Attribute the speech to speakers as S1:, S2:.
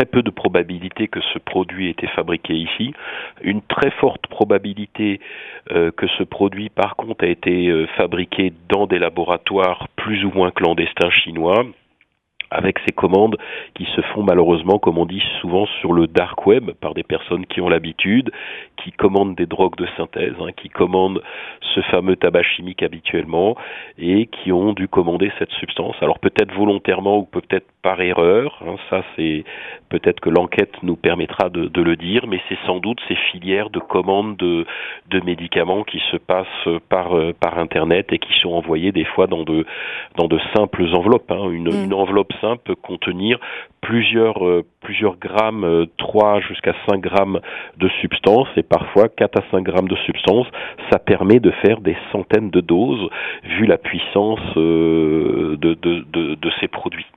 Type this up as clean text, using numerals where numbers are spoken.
S1: très peu de probabilité que ce produit ait été fabriqué ici, une très forte probabilité que ce produit par contre a été fabriqué dans des laboratoires plus ou moins clandestins chinois, avec ces commandes qui se font malheureusement, comme on dit souvent, sur le dark web par des personnes qui ont l'habitude, qui commandent des drogues de synthèse, qui commandent ce fameux tabac chimique habituellement et qui ont dû commander cette substance. Alors peut-être volontairement ou peut-être par erreur, ça c'est peut-être que l'enquête nous permettra de le dire, mais c'est sans doute ces filières de commandes de médicaments qui se passent par Internet et qui sont envoyés des fois dans de simples enveloppes. Une enveloppe simple peut contenir plusieurs grammes, 3 jusqu'à 5 grammes de substance, et parfois 4 à 5 grammes de substance. Ça permet de faire des centaines de doses, vu la puissance de ces produits.